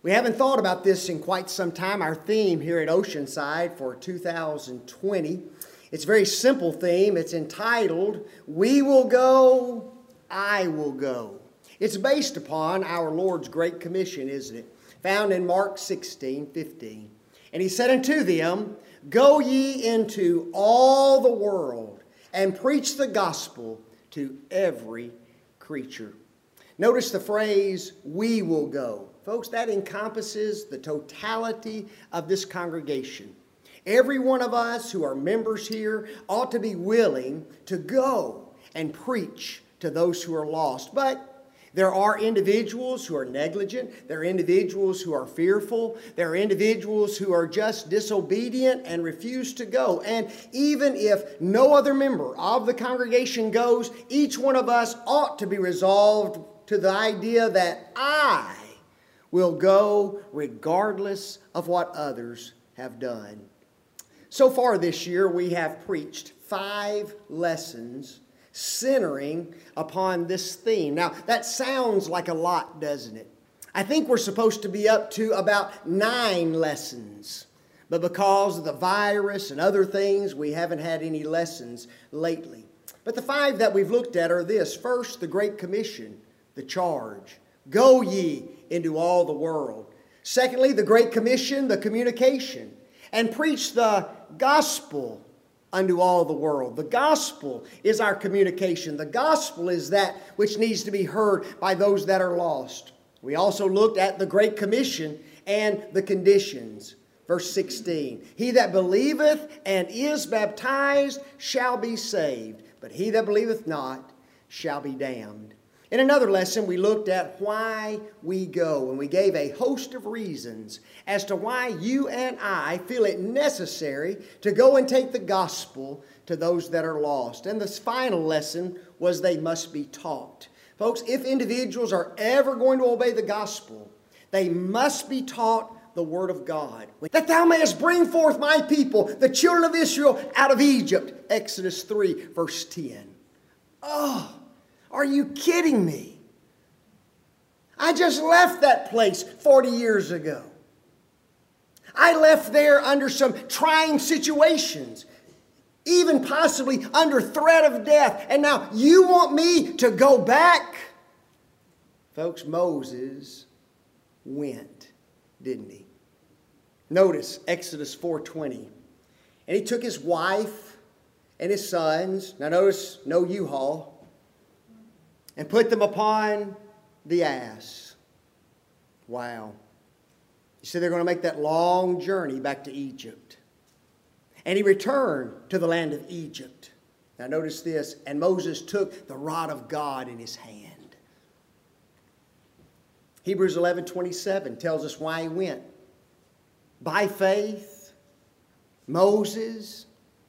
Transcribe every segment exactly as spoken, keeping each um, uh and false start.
We haven't thought about this in quite some time. Our theme here at Oceanside for two thousand twenty, it's a very simple theme. It's entitled, We Will Go, I Will Go. It's based upon our Lord's Great Commission, isn't it? Found in Mark sixteen fifteen. And he said unto them, Go ye into all the world and preach the gospel to every creature. Notice the phrase, we will go. Folks, that encompasses the totality of this congregation. Every one of us who are members here ought to be willing to go and preach to those who are lost. But there are individuals who are negligent. There are individuals who are fearful. There are individuals who are just disobedient and refuse to go. And even if no other member of the congregation goes, each one of us ought to be resolved to the idea that I will go regardless of what others have done. So far this year, we have preached five lessons centering upon this theme. Now, that sounds like a lot, doesn't it? I think we're supposed to be up to about nine lessons. But because of the virus and other things, we haven't had any lessons lately. But the five that we've looked at are this. First, the Great Commission, the charge. Go ye into all the world. Secondly, the Great Commission, the communication. And preach the gospel unto all the world. The gospel is our communication. The gospel is that which needs to be heard by those that are lost. We also looked at the Great Commission and the conditions. Verse sixteen, He that believeth and is baptized shall be saved, but he that believeth not shall be damned. In another lesson, we looked at why we go, and we gave a host of reasons as to why you and I feel it necessary to go and take the gospel to those that are lost. And the final lesson was they must be taught. Folks, if individuals are ever going to obey the gospel, they must be taught the Word of God. That thou mayest bring forth my people, the children of Israel, out of Egypt. Exodus three, verse ten. Oh! Are you kidding me? I just left that place forty years ago. I left there under some trying situations, even possibly under threat of death. And now you want me to go back? Folks, Moses went, didn't he? Notice Exodus four twenty. And he took his wife and his sons. Now notice, no U-Haul. And put them upon the ass. Wow. You see, they're going to make that long journey back to Egypt. And he returned to the land of Egypt. Now notice this. And Moses took the rod of God in his hand. Hebrews eleven twenty-seven tells us why he went. By faith, Moses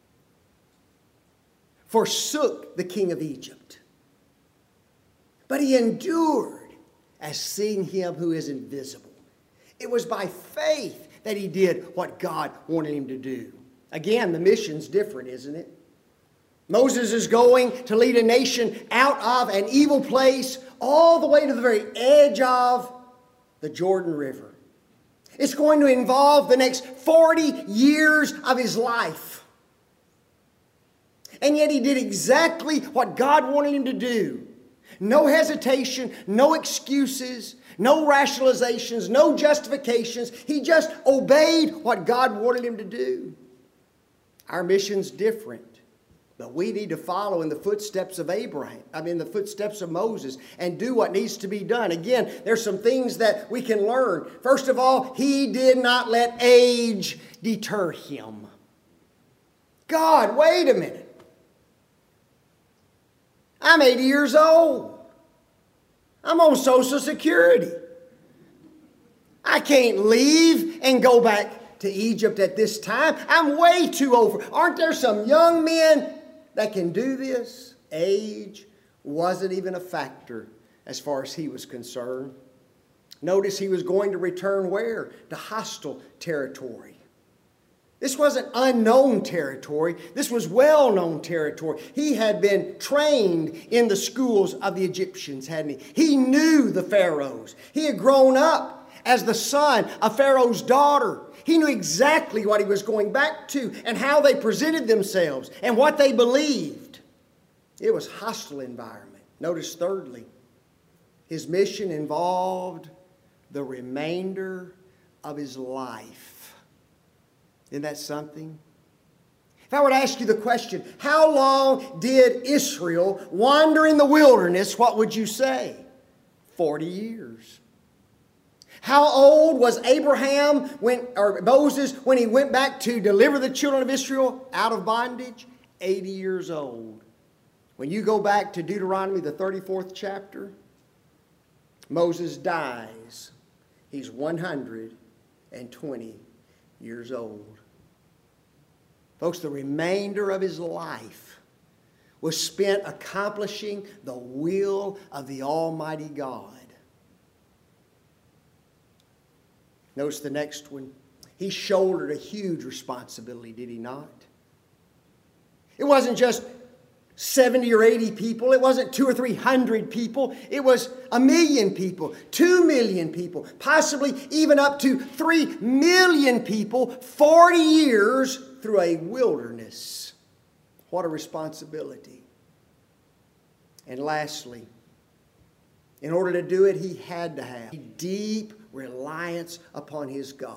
forsook the king of Egypt. But he endured as seeing him who is invisible. It was by faith that he did what God wanted him to do. Again, the mission's different, isn't it? Moses is going to lead a nation out of an evil place all the way to the very edge of the Jordan River. It's going to involve the next forty years of his life. And yet he did exactly what God wanted him to do. No hesitation, no excuses, no rationalizations, no justifications. He just obeyed what God wanted him to do. Our mission's different, but we need to follow in the footsteps of Abraham, I mean the footsteps of Moses, and do what needs to be done. Again, there's some things that we can learn. First of all, he did not let age deter him. God, wait a minute. I'm eighty years old. I'm on Social Security. I can't leave and go back to Egypt at this time. I'm way too over. Aren't there some young men that can do this? Age wasn't even a factor as far as he was concerned. Notice he was going to return where? To hostile territory. This wasn't unknown territory. This was well-known territory. He had been trained in the schools of the Egyptians, hadn't he? He knew the pharaohs. He had grown up as the son of Pharaoh's daughter. He knew exactly what he was going back to and how they presented themselves and what they believed. It was a hostile environment. Notice thirdly, his mission involved the remainder of his life. Isn't that something? If I were to ask you the question, how long did Israel wander in the wilderness, what would you say? Forty years. How old was Abraham when, or Moses when he went back to deliver the children of Israel out of bondage? eighty years old. When you go back to Deuteronomy, the thirty-fourth chapter, Moses dies. He's one hundred twenty years old. Folks, the remainder of his life was spent accomplishing the will of the Almighty God. Notice the next one. He shouldered a huge responsibility, did he not? It wasn't just seventy or eighty people. It wasn't two or three hundred people. It was a million people, two million people, possibly even up to three million people, forty years through a wilderness. What a responsibility. And lastly, in order to do it, he had to have deep reliance upon his God.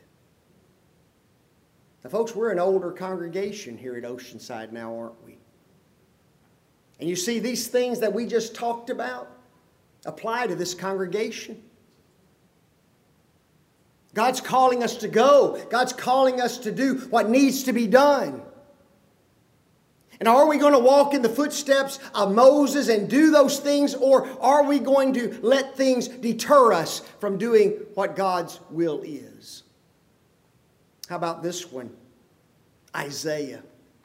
Now, folks, we're an older congregation here at Oceanside now, aren't we? And you see, these things that we just talked about apply to this congregation. God's calling us to go. God's calling us to do what needs to be done. And are we going to walk in the footsteps of Moses and do those things, or are we going to let things deter us from doing what God's will is? How about this one? Isaiah.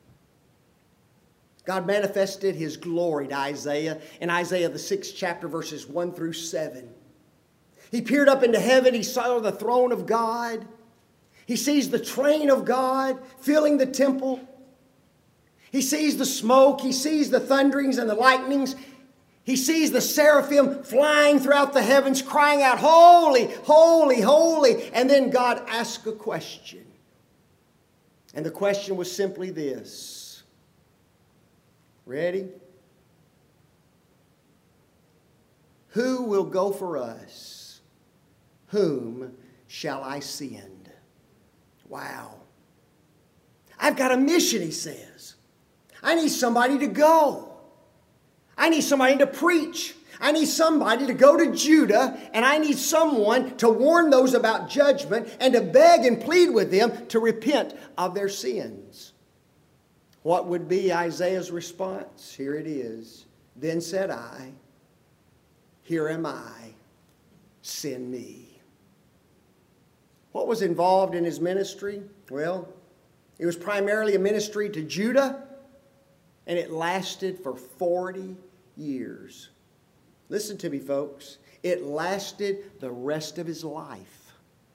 God manifested His glory to Isaiah in Isaiah the sixth chapter, verses one through seven. He peered up into heaven. He saw the throne of God. He sees the train of God filling the temple. He sees the smoke. He sees the thunderings and the lightnings. He sees the seraphim flying throughout the heavens, crying out, "Holy, holy, holy." And then God asked a question. And the question was simply this. Ready? Who will go for us? Whom shall I send? Wow. I've got a mission, he says. I need somebody to go. I need somebody to preach. I need somebody to go to Judah, and I need someone to warn those about judgment and to beg and plead with them to repent of their sins. What would be Isaiah's response? Here it is. Then said I, here am I, send me. What was involved in his ministry? Well, it was primarily a ministry to Judah, and it lasted for forty years. Listen to me, folks. It lasted the rest of his life.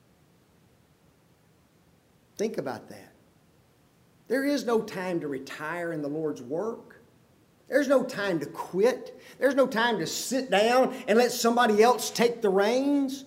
Think about that. There is no time to retire in the Lord's work. There's no time to quit. There's no time to sit down and let somebody else take the reins.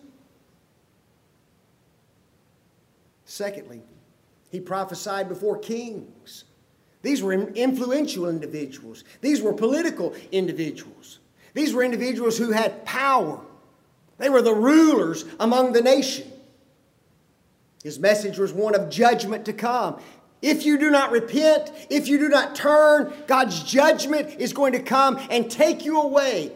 Secondly, he prophesied before kings. These were influential individuals. These were political individuals. These were individuals who had power. They were the rulers among the nation. His message was one of judgment to come. If you do not repent, if you do not turn, God's judgment is going to come and take you away.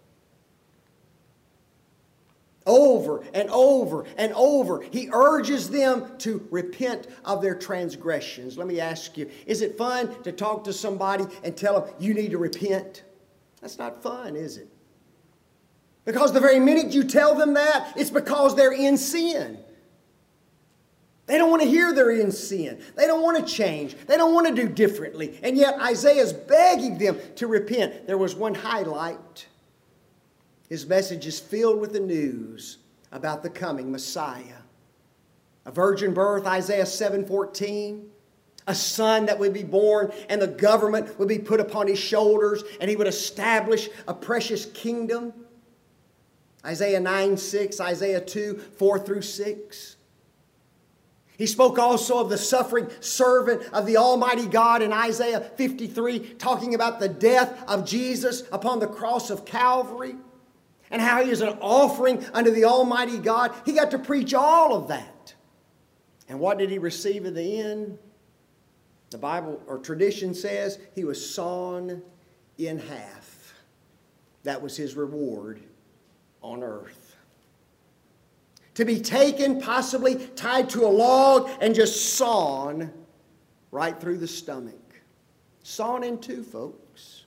Over and over and over, he urges them to repent of their transgressions. Let me ask you, is it fun to talk to somebody and tell them you need to repent? That's not fun, is it? Because the very minute you tell them that, it's because they're in sin. They don't want to hear they're in sin. They don't want to change. They don't want to do differently. And yet Isaiah's begging them to repent. There was one highlight. His message is filled with the news about the coming Messiah. A virgin birth, Isaiah seven fourteen. A son that would be born, and the government would be put upon his shoulders, and he would establish a precious kingdom. Isaiah nine six, Isaiah two four through six. He spoke also of the suffering servant of the Almighty God in Isaiah fifty-three, talking about the death of Jesus upon the cross of Calvary and how he is an offering unto the Almighty God. He got to preach all of that. And what did he receive at the end? The Bible or tradition says he was sawn in half. That was his reward on earth. To be taken, possibly tied to a log and just sawn right through the stomach. Sawn in two, folks.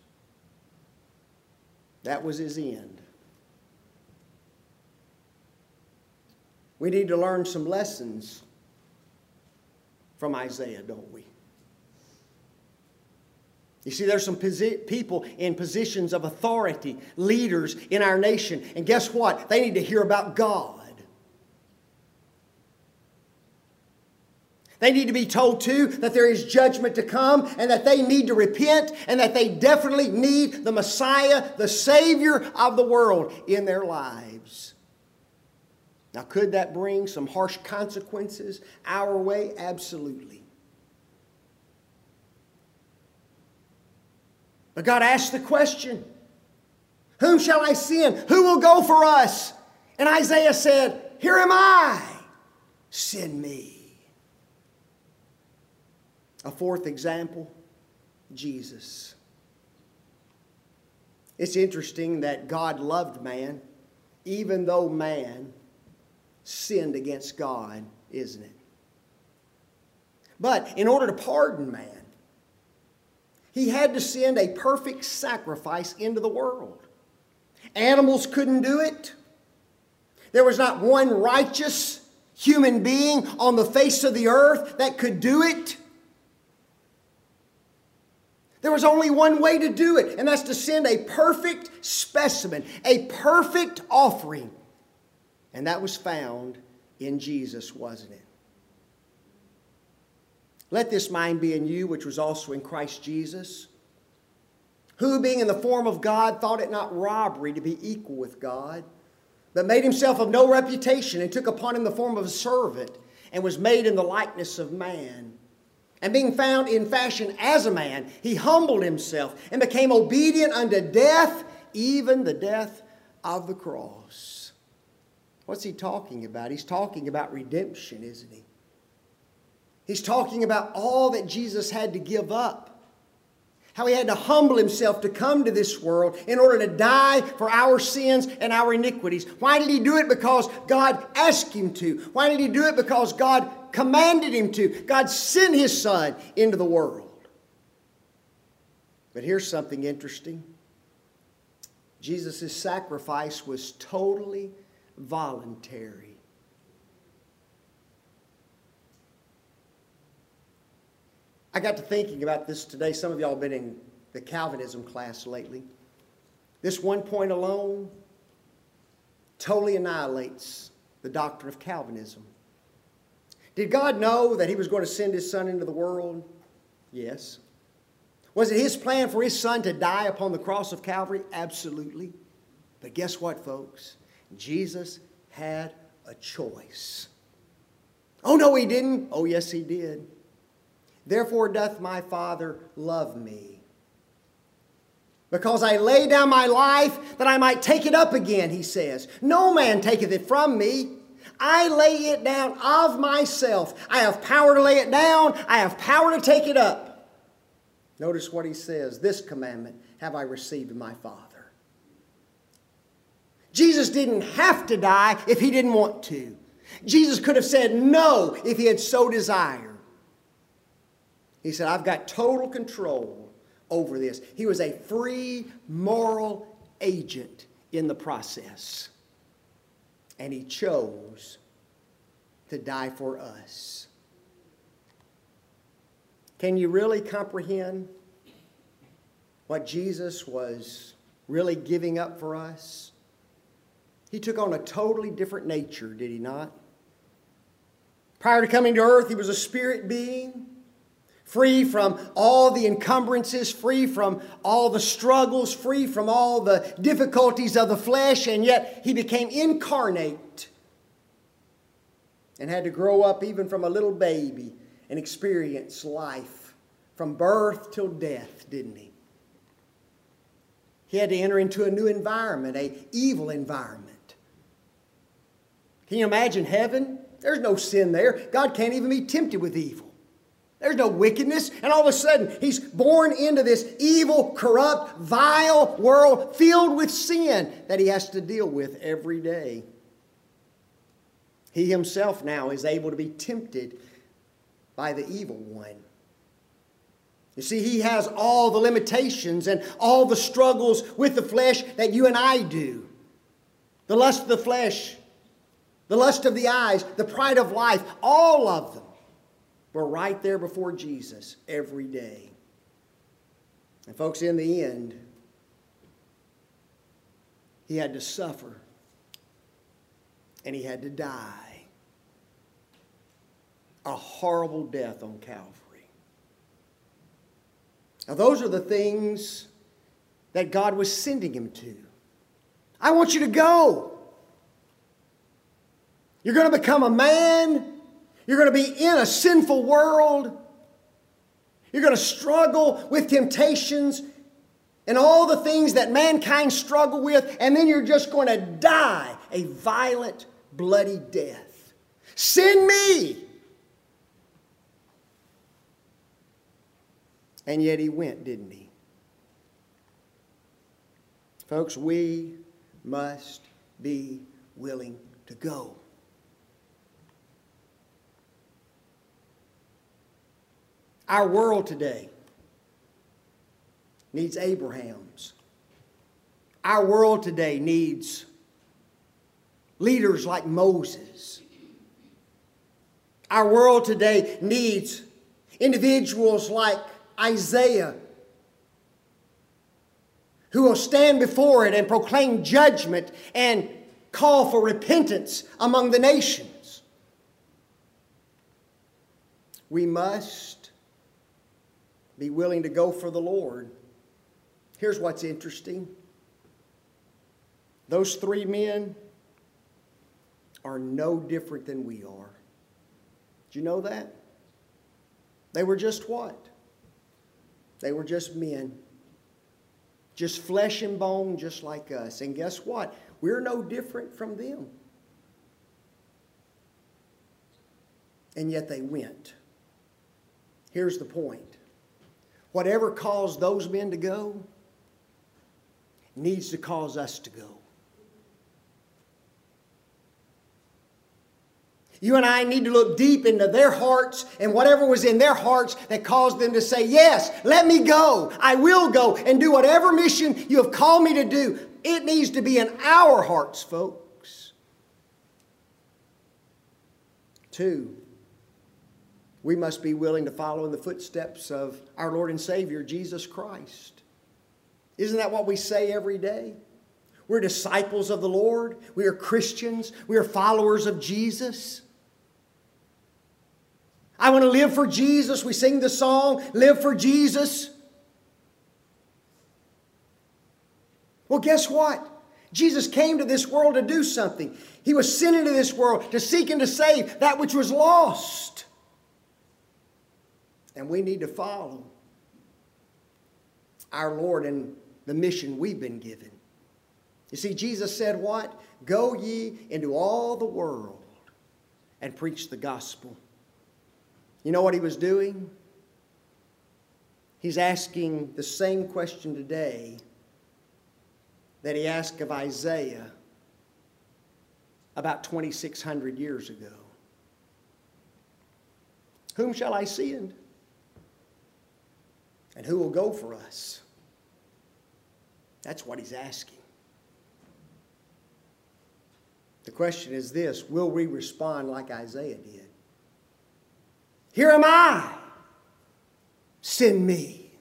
That was his end. We need to learn some lessons from Isaiah, don't we? You see, there's some posi- people in positions of authority, leaders in our nation. And guess what? They need to hear about God. They need to be told, too, that there is judgment to come and that they need to repent and that they definitely need the Messiah, the Savior of the world, in their lives. Now, could that bring some harsh consequences our way? Absolutely. But God asked the question, whom shall I send? Who will go for us? And Isaiah said, here am I. Send me. A fourth example, Jesus. It's interesting that God loved man, even though man sinned against God, isn't it? But in order to pardon man, he had to send a perfect sacrifice into the world. Animals couldn't do it. There was not one righteous human being on the face of the earth that could do it. There was only one way to do it, and that's to send a perfect specimen, a perfect offering. And that was found in Jesus, wasn't it? Let this mind be in you, which was also in Christ Jesus, who, being in the form of God, thought it not robbery to be equal with God, but made himself of no reputation, and took upon him the form of a servant, and was made in the likeness of man. And being found in fashion as a man, he humbled himself and became obedient unto death, even the death of the cross. What's he talking about? He's talking about redemption, isn't he? He's talking about all that Jesus had to give up. How he had to humble himself to come to this world in order to die for our sins and our iniquities. Why did he do it? Because God asked him to. Why did he do it? Because God commanded him to. God sent his Son into the world. But here's something interesting. Jesus' sacrifice was totally voluntary. I got to thinking about this today. Some of y'all have been in the Calvinism class lately. This one point alone totally annihilates the doctrine of Calvinism. Did God know that he was going to send his Son into the world? Yes. Was it his plan for his Son to die upon the cross of Calvary? Absolutely. But guess what, folks? Jesus had a choice. Oh, no, he didn't. Oh, yes, he did. Therefore doth my Father love me, because I lay down my life that I might take it up again, he says. No man taketh it from me. I lay it down of myself. I have power to lay it down. I have power to take it up. Notice what he says. This commandment have I received of my Father. Jesus didn't have to die if he didn't want to. Jesus could have said no if he had so desired. He said, I've got total control over this. He was a free moral agent in the process. And he chose to die for us. Can you really comprehend what Jesus was really giving up for us? He took on a totally different nature, did he not? Prior to coming to earth, he was a spirit being, free from all the encumbrances, free from all the struggles, free from all the difficulties of the flesh, and yet He became incarnate and had to grow up even from a little baby and experience life from birth till death, didn't He? He had to enter into a new environment, an evil environment. Can you imagine heaven? There's no sin there. God can't even be tempted with evil. There's no wickedness. And all of a sudden, He's born into this evil, corrupt, vile world filled with sin that He has to deal with every day. He Himself now is able to be tempted by the evil one. You see, He has all the limitations and all the struggles with the flesh that you and I do. The lust of the flesh, the lust of the eyes, the pride of life, all of them were right there before Jesus every day. And folks, in the end, He had to suffer and He had to die a horrible death on Calvary. Now, those are the things that God was sending Him to. I want you to go. You're going to become a man. You're going to be in a sinful world. You're going to struggle with temptations and all the things that mankind struggle with, and then you're just going to die a violent, bloody death. Send me! And yet He went, didn't He? Folks, we must be willing to go. Our world today needs Abrahams. Our world today needs leaders like Moses. Our world today needs individuals like Isaiah, who will stand before it and proclaim judgment and call for repentance among the nations. We must be willing to go for the Lord. Here's what's interesting. Those three men are no different than we are. Did you know that? They were just what? They were just men. Just flesh and bone, just like us. And guess what? We're no different from them. And yet they went. Here's the point. Whatever caused those men to go needs to cause us to go. You and I need to look deep into their hearts and whatever was in their hearts that caused them to say, yes, let me go. I will go and do whatever mission you have called me to do. It needs to be in our hearts, folks. Two, we must be willing to follow in the footsteps of our Lord and Savior, Jesus Christ. Isn't that what we say every day? We're disciples of the Lord. We are Christians. We are followers of Jesus. I want to live for Jesus. We sing the song, Live for Jesus. Well, guess what? Jesus came to this world to do something. He was sent into this world to seek and to save that which was lost. And we need to follow our Lord and the mission we've been given. You see, Jesus said what? Go ye into all the world and preach the gospel. You know what He was doing? He's asking the same question today that He asked of Isaiah about twenty-six hundred years ago. Whom shall I send? And who will go for us? That's what He's asking. The question is this: will we respond like Isaiah did? Here am I. Send me.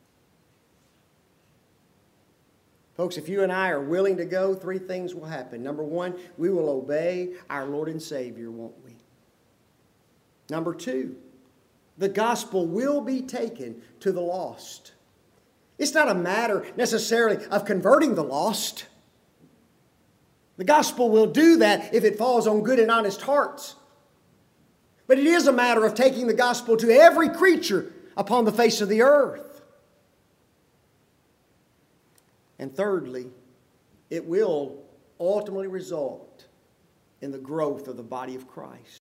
Folks, if you and I are willing to go, three things will happen. Number one, we will obey our Lord and Savior, won't we? Number two, the gospel will be taken to the lost. It's not a matter necessarily of converting the lost. The gospel will do that if it falls on good and honest hearts. But it is a matter of taking the gospel to every creature upon the face of the earth. And thirdly, it will ultimately result in the growth of the body of Christ.